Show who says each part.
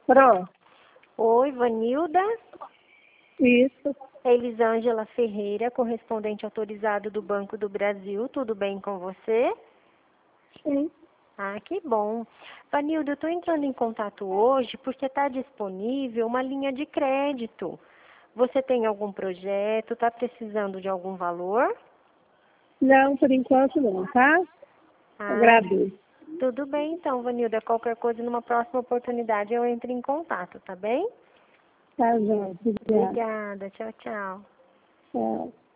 Speaker 1: Pronto.
Speaker 2: Oi, Vanilda.
Speaker 1: Isso.
Speaker 2: Elisângela Ferreira, correspondente autorizado do Banco do Brasil. Tudo bem com você?
Speaker 1: Sim.
Speaker 2: Ah, que bom. Vanilda, eu estou entrando em contato hoje porque está disponível uma linha de crédito. Você tem algum projeto? Está precisando de algum valor?
Speaker 1: Não, por enquanto não, tá?
Speaker 2: Ah,
Speaker 1: Agradeço.
Speaker 2: tudo bem então, Vanilda. Qualquer coisa, numa próxima oportunidade, eu entro em contato, tá bem?
Speaker 1: Tá, João. Obrigada.
Speaker 2: Obrigada. Tchau, tchau.
Speaker 1: Tchau.